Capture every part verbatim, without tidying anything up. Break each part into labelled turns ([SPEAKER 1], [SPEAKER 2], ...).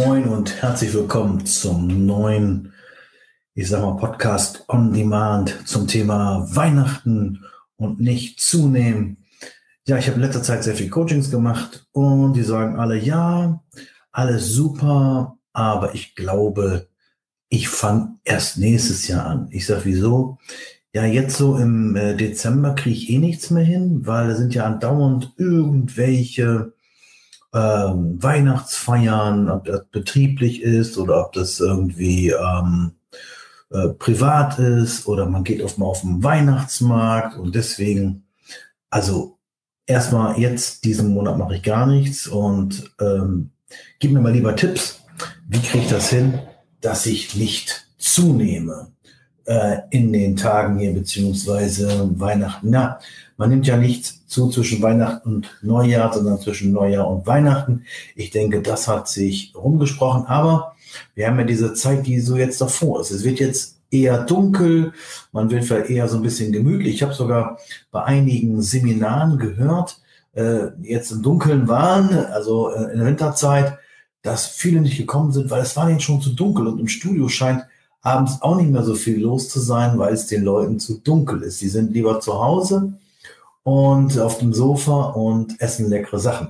[SPEAKER 1] Moin und herzlich willkommen zum neuen, ich sag mal, Podcast on Demand zum Thema Weihnachten und nicht zunehmen. Ja, ich habe in letzter Zeit sehr viel Coachings gemacht und die sagen alle, ja, alles super, aber ich glaube, ich fange erst nächstes Jahr an. Ich sag, wieso? Ja, jetzt so im äh, Dezember kriege ich eh nichts mehr hin, weil da sind ja andauernd irgendwelche ähm, Weihnachtsfeiern, ob das betrieblich ist oder ob das irgendwie ähm, äh, privat ist oder man geht oft mal auf den Weihnachtsmarkt und deswegen, also erstmal jetzt diesen Monat mache ich gar nichts und ähm, gib mir mal lieber Tipps, wie kriege ich das hin, dass ich nicht zunehme äh, in den Tagen hier beziehungsweise Weihnachten. Ja, man nimmt ja nicht zu zwischen Weihnachten und Neujahr, sondern zwischen Neujahr und Weihnachten. Ich denke, das hat sich rumgesprochen, aber wir haben ja diese Zeit, die so jetzt davor ist. Es wird jetzt eher dunkel, man wird vielleicht eher so ein bisschen gemütlich. Ich habe sogar bei einigen Seminaren gehört, äh, jetzt im Dunkeln waren, also äh, in der Winterzeit, dass viele nicht gekommen sind, weil es war ihnen schon zu dunkel und im Studio scheint abends auch nicht mehr so viel los zu sein, weil es den Leuten zu dunkel ist. Sie sind lieber zu Hause und auf dem Sofa und essen leckere Sachen.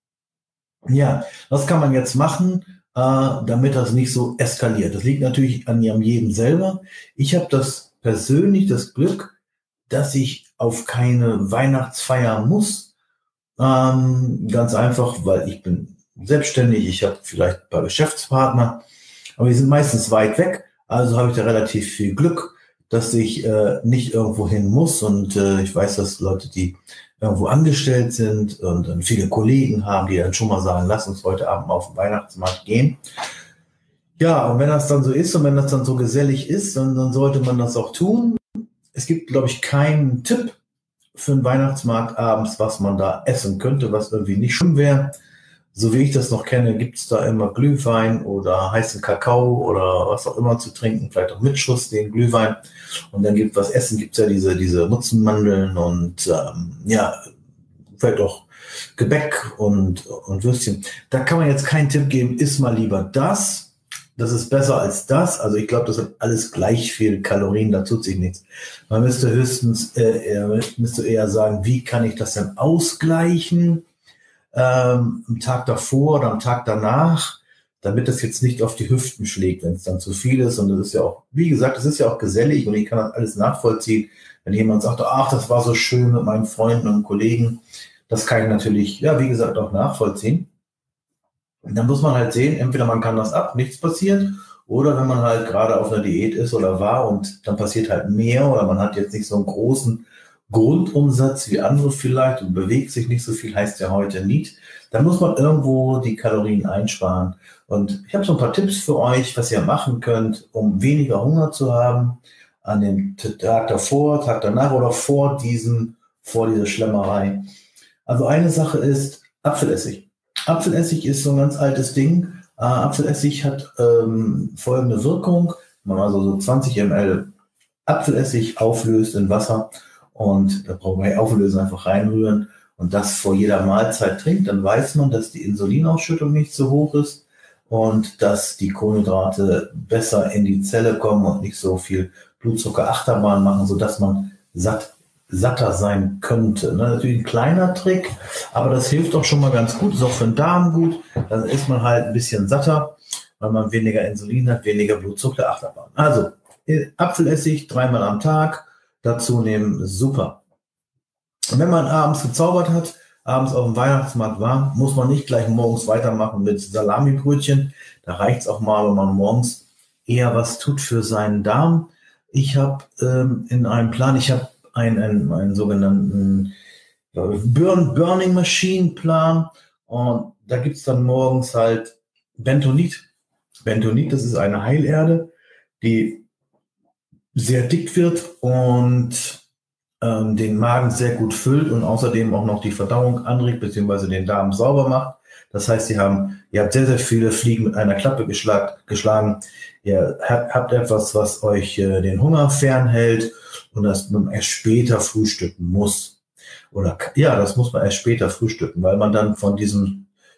[SPEAKER 1] Ja, was kann man jetzt machen, äh, damit das nicht so eskaliert? Das liegt natürlich an jedem selber. Ich habe das persönlich das Glück, dass ich auf keine Weihnachtsfeier muss. Ähm, ganz einfach, weil ich bin selbstständig, ich habe vielleicht ein paar Geschäftspartner, aber die sind meistens weit weg, also habe ich da relativ viel Glück, dass ich äh, nicht irgendwo hin muss und äh, ich weiß, dass Leute, die irgendwo angestellt sind und dann viele Kollegen haben, die dann schon mal sagen, lass uns heute Abend mal auf den Weihnachtsmarkt gehen. Ja, und wenn das dann so ist und wenn das dann so gesellig ist, dann, dann sollte man das auch tun. Es gibt, glaube ich, keinen Tipp für einen Weihnachtsmarkt abends, was man da essen könnte, was irgendwie nicht schlimm wäre. So wie ich das noch kenne, gibt es da immer Glühwein oder heißen Kakao oder was auch immer zu trinken, vielleicht auch mit Schuss den Glühwein. Und dann gibt was Essen, gibt es ja diese, diese Nutzenmandeln und ähm, ja, vielleicht auch Gebäck und, und Würstchen. Da kann man jetzt keinen Tipp geben, iss mal lieber das. Das ist besser als das. Also ich glaube, das hat alles gleich viel Kalorien, da tut sich nichts. Man müsste höchstens äh, eher, müsste eher sagen, wie kann ich das denn ausgleichen? Ähm, am Tag davor oder am Tag danach, damit das jetzt nicht auf die Hüften schlägt, wenn es dann zu viel ist. Und das ist ja auch, wie gesagt, das ist ja auch gesellig und ich kann das alles nachvollziehen. Wenn jemand sagt, ach, das war so schön mit meinen Freunden und Kollegen, das kann ich natürlich, ja, wie gesagt, auch nachvollziehen. Und dann muss man halt sehen, entweder man kann das ab, nichts passiert, oder wenn man halt gerade auf einer Diät ist oder war und dann passiert halt mehr oder man hat jetzt nicht so einen großen Grundumsatz wie andere vielleicht und bewegt sich nicht so viel, heißt ja heute nicht. Da muss man irgendwo die Kalorien einsparen. Und ich habe so ein paar Tipps für euch, was ihr machen könnt, um weniger Hunger zu haben an dem Tag davor, Tag danach oder vor diesem, vor dieser Schlemmerei. Also eine Sache ist Apfelessig. Apfelessig ist so ein ganz altes Ding. Äh, Apfelessig hat ähm, folgende Wirkung. Wenn man also so zwanzig Milliliter Apfelessig auflöst in Wasser, und da brauchen wir auflösen, einfach reinrühren und das vor jeder Mahlzeit trinkt, dann weiß man, dass die Insulinausschüttung nicht so hoch ist und dass die Kohlenhydrate besser in die Zelle kommen und nicht so viel Blutzucker-Achterbahn machen, sodass man satt, satter sein könnte. Ne? Natürlich ein kleiner Trick, aber das hilft doch schon mal ganz gut, ist auch für den Darm gut. Dann ist man halt ein bisschen satter, weil man weniger Insulin hat, weniger Blutzucker-Achterbahn. Also Apfelessig dreimal am Tag dazu nehmen, super. Und wenn man abends gezaubert hat, abends auf dem Weihnachtsmarkt war, muss man nicht gleich morgens weitermachen mit Salamibrötchen. Da reicht es auch mal, wenn man morgens eher was tut für seinen Darm. Ich habe ähm, in einem Plan, ich habe einen, einen, einen sogenannten Burn, Burning Machine Plan und da gibt es dann morgens halt Bentonit. Bentonit, das ist eine Heilerde, die sehr dick wird und ähm, den Magen sehr gut füllt und außerdem auch noch die Verdauung anregt bzw. den Darm sauber macht. Das heißt, Sie haben, ihr habt sehr, sehr viele Fliegen mit einer Klappe geschlag, geschlagen. Ihr habt etwas, was euch äh, den Hunger fernhält und das man erst später frühstücken muss. Oder ja, das muss man erst später frühstücken, weil man dann von diesem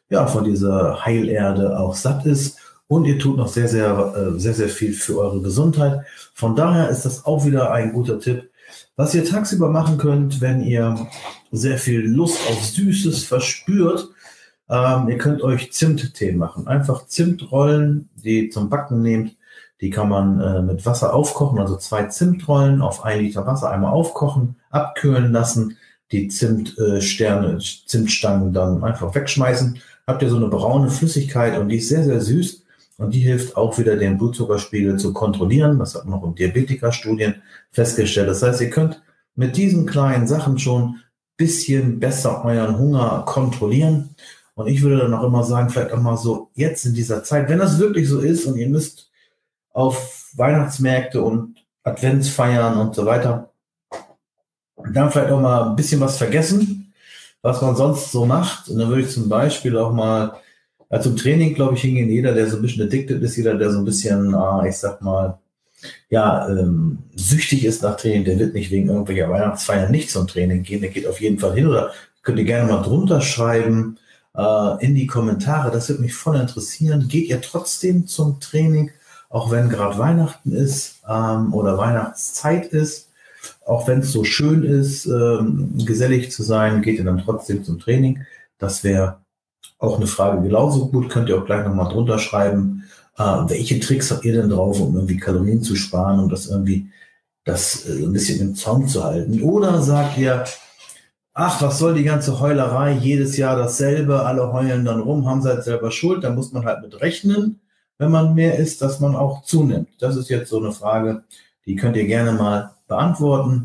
[SPEAKER 1] ja, von dieser Heilerde auch satt ist. Und ihr tut noch sehr, sehr, äh, sehr, sehr viel für eure Gesundheit. Von daher ist das auch wieder ein guter Tipp. Was ihr tagsüber machen könnt, wenn ihr sehr viel Lust auf Süßes verspürt, ähm, ihr könnt euch Zimttee machen. Einfach Zimtrollen, die zum Backen nehmt, die kann man äh, mit Wasser aufkochen, also zwei Zimtrollen auf ein Liter Wasser einmal aufkochen, abkühlen lassen, die Zimtsterne, äh, Zimtstangen dann einfach wegschmeißen. Habt ihr so eine braune Flüssigkeit und die ist sehr, sehr süß. Und die hilft auch wieder, den Blutzuckerspiegel zu kontrollieren. Das hat man auch in Diabetikerstudien festgestellt. Das heißt, ihr könnt mit diesen kleinen Sachen schon ein bisschen besser euren Hunger kontrollieren. Und ich würde dann auch immer sagen, vielleicht auch mal so jetzt in dieser Zeit, wenn das wirklich so ist und ihr müsst auf Weihnachtsmärkte und Adventsfeiern und so weiter, dann vielleicht auch mal ein bisschen was vergessen, was man sonst so macht. Und dann würde ich zum Beispiel auch mal ja, zum Training, glaube ich, hingehen. Jeder, der so ein bisschen addicted ist, jeder, der so ein bisschen, ah, ich sag mal, ja, ähm, süchtig ist nach Training, der wird nicht wegen irgendwelcher Weihnachtsfeiern nicht zum Training gehen. Der geht auf jeden Fall hin. Oder könnt ihr gerne mal drunter schreiben äh, in die Kommentare. Das würde mich voll interessieren. Geht ihr trotzdem zum Training, auch wenn gerade Weihnachten ist ähm, oder Weihnachtszeit ist? Auch wenn es so schön ist, ähm, gesellig zu sein, geht ihr dann trotzdem zum Training? Das wäre auch eine Frage genauso gut. Könnt ihr auch gleich nochmal drunter schreiben. Äh, welche Tricks habt ihr denn drauf, um irgendwie Kalorien zu sparen, um das irgendwie das äh, ein bisschen im Zaum zu halten? Oder sagt ihr, ach, was soll die ganze Heulerei, jedes Jahr dasselbe, alle heulen dann rum, haben seid selber schuld, da muss man halt mit rechnen, wenn man mehr isst, dass man auch zunimmt. Das ist jetzt so eine Frage, die könnt ihr gerne mal beantworten.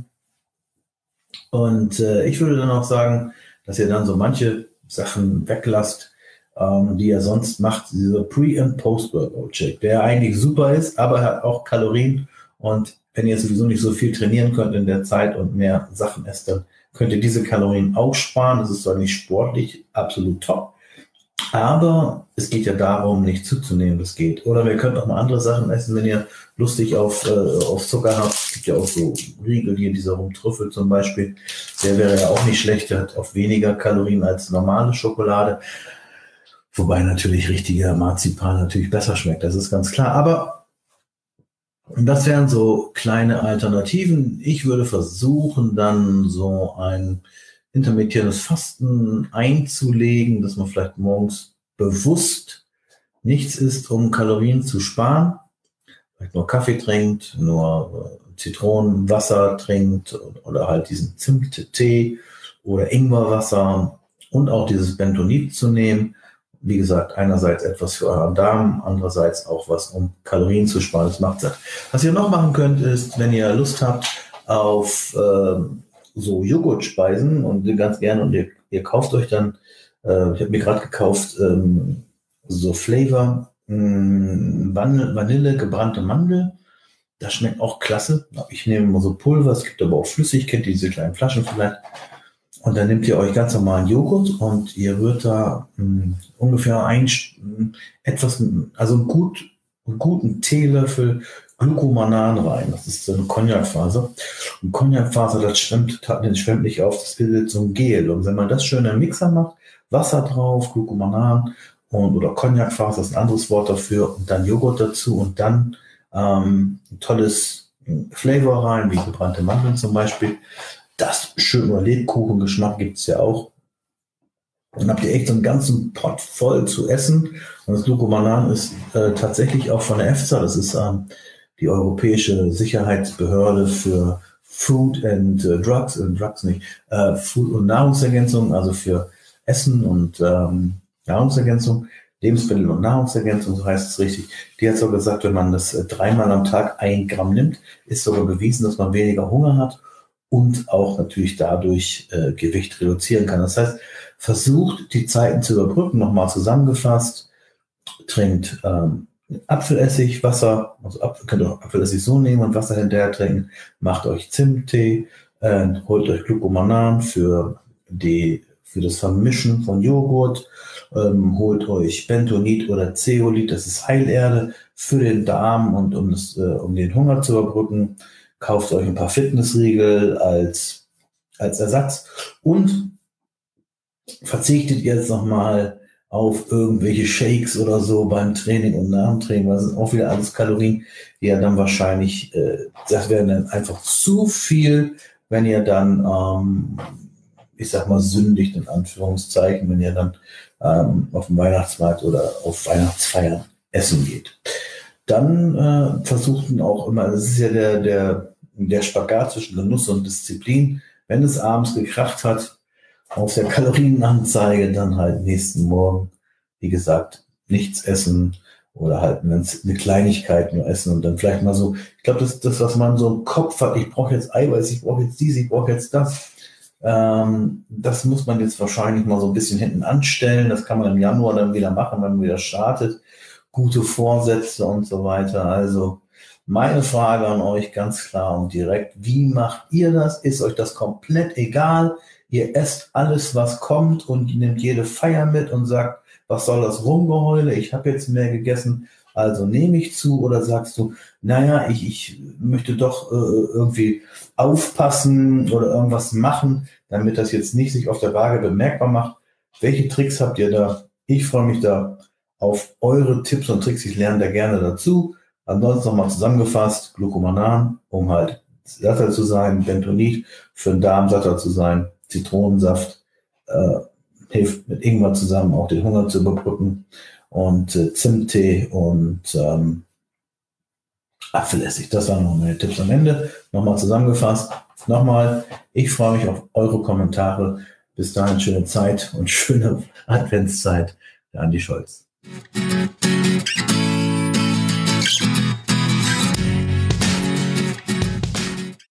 [SPEAKER 1] Und äh, ich würde dann auch sagen, dass ihr dann so manche Sachen weglasst, ähm, die ihr sonst macht, dieser Pre- und Post-Workout-Check, der eigentlich super ist, aber hat auch Kalorien. Und wenn ihr sowieso nicht so viel trainieren könnt in der Zeit und mehr Sachen esst, dann könnt ihr diese Kalorien auch sparen. Das ist zwar nicht sportlich absolut top, aber es geht ja darum, nicht zuzunehmen, das geht. Oder ihr könnt auch mal andere Sachen essen, wenn ihr lustig auf, äh, auf Zucker habt. Es gibt ja auch so Riegel hier, dieser Rumtrüffel zum Beispiel. Der wäre ja auch nicht schlecht, der hat auch weniger Kalorien als normale Schokolade. Wobei natürlich richtiger Marzipan natürlich besser schmeckt, das ist ganz klar. Aber das wären so kleine Alternativen. Ich würde versuchen, dann so ein intermittierendes Fasten einzulegen, dass man vielleicht morgens bewusst nichts isst, um Kalorien zu sparen. Vielleicht nur Kaffee trinkt, nur Zitronenwasser trinkt oder halt diesen Zimttee oder Ingwerwasser und auch dieses Bentonit zu nehmen. Wie gesagt, einerseits etwas für euren Darm, andererseits auch was, um Kalorien zu sparen. Das macht satt. Was ihr noch machen könnt, ist, wenn ihr Lust habt auf äh, so Joghurtspeisen und ganz gerne und ihr, ihr kauft euch dann, äh, ich habe mir gerade gekauft, ähm, so Flavor, mh, Vanille, Vanille, gebrannte Mandel. Das schmeckt auch klasse. Ich nehme immer so Pulver, es gibt aber auch flüssig, kennt ihr diese kleinen Flaschen vielleicht. Und dann nehmt ihr euch ganz normalen Joghurt und ihr rührt da mh, ungefähr ein, mh, etwas, also einen, gut, einen guten Teelöffel Glucomanan rein. Das ist so eine Cognacfaser. Und Cognacfaser, das schwemmt, das schwemmt nicht auf, das bildet so ein Gel. Und wenn man das schön im Mixer macht, Wasser drauf, Glucomanan und, oder Cognacfaser ist ein anderes Wort dafür, und dann Joghurt dazu und dann ähm, ein tolles Flavor rein, wie gebrannte Mandeln zum Beispiel. Das schön oder Lebkuchengeschmack gibt es ja auch. Dann habt ihr echt so einen ganzen Pot voll zu essen. Und das Glucomanan ist äh, tatsächlich auch von der EFSA, das ist ähm, die Europäische Sicherheitsbehörde für Food and uh, Drugs, äh, Drugs nicht, äh, Food und Nahrungsergänzung, also für Essen und ähm, Nahrungsergänzung, Lebensmittel- und Nahrungsergänzung, so heißt es richtig. Die hat so gesagt, wenn man das äh, dreimal am Tag ein Gramm nimmt, ist sogar bewiesen, dass man weniger Hunger hat und auch natürlich dadurch äh, Gewicht reduzieren kann. Das heißt, versucht die Zeiten zu überbrücken, nochmal zusammengefasst, trinkt ähm, Apfelessig, Wasser, also Apfel, könnt ihr auch Apfelessig so nehmen und Wasser hinterher trinken, macht euch Zimttee, äh, holt euch Glucomanan für, die, für das Vermischen von Joghurt, ähm, holt euch Bentonit oder Zeolit, das ist Heilerde für den Darm und um, das, äh, um den Hunger zu überbrücken, kauft euch ein paar Fitnessriegel als, als Ersatz und verzichtet jetzt nochmal auf irgendwelche Shakes oder so beim Training und nach dem Training. Das sind auch wieder alles Kalorien, die ja dann wahrscheinlich, äh, das wäre dann einfach zu viel, wenn ihr dann, ähm, ich sag mal, sündigt in Anführungszeichen, wenn ihr dann ähm, auf den Weihnachtsmarkt oder auf Weihnachtsfeiern essen geht. Dann äh, versuchten auch immer, das ist ja der, der, der Spagat zwischen Genuss und Disziplin, wenn es abends gekracht hat, auf der Kalorienanzeige dann halt nächsten Morgen, wie gesagt, nichts essen oder halt eine Kleinigkeit nur essen und dann vielleicht mal so, ich glaube, das ist das, was man so im Kopf hat, ich brauche jetzt Eiweiß, ich brauche jetzt dies, ich brauche jetzt das. Ähm, das muss man jetzt wahrscheinlich mal so ein bisschen hinten anstellen. Das kann man im Januar dann wieder machen, wenn man wieder startet. Gute Vorsätze und so weiter. Also meine Frage an euch ganz klar und direkt, wie macht ihr das? Ist euch das komplett egal? Ihr esst alles, was kommt und nehmt jede Feier mit und sagt, was soll das Rumgeheule? Ich habe jetzt mehr gegessen, also nehme ich zu. Oder sagst du, naja, ich, ich möchte doch äh, irgendwie aufpassen oder irgendwas machen, damit das jetzt nicht sich auf der Waage bemerkbar macht. Welche Tricks habt ihr da? Ich freue mich da auf eure Tipps und Tricks. Ich lerne da gerne dazu. Ansonsten nochmal zusammengefasst, Glucomanan, um halt satter zu sein, Bentonit für den Darm satter zu sein, Zitronensaft äh, hilft mit Ingwer zusammen auch den Hunger zu überbrücken und äh, Zimttee und ähm, Apfelessig. Das waren noch meine Tipps am Ende. Nochmal zusammengefasst. Nochmal, ich freue mich auf eure Kommentare. Bis dahin schöne Zeit und schöne Adventszeit. Der Andi Scholz.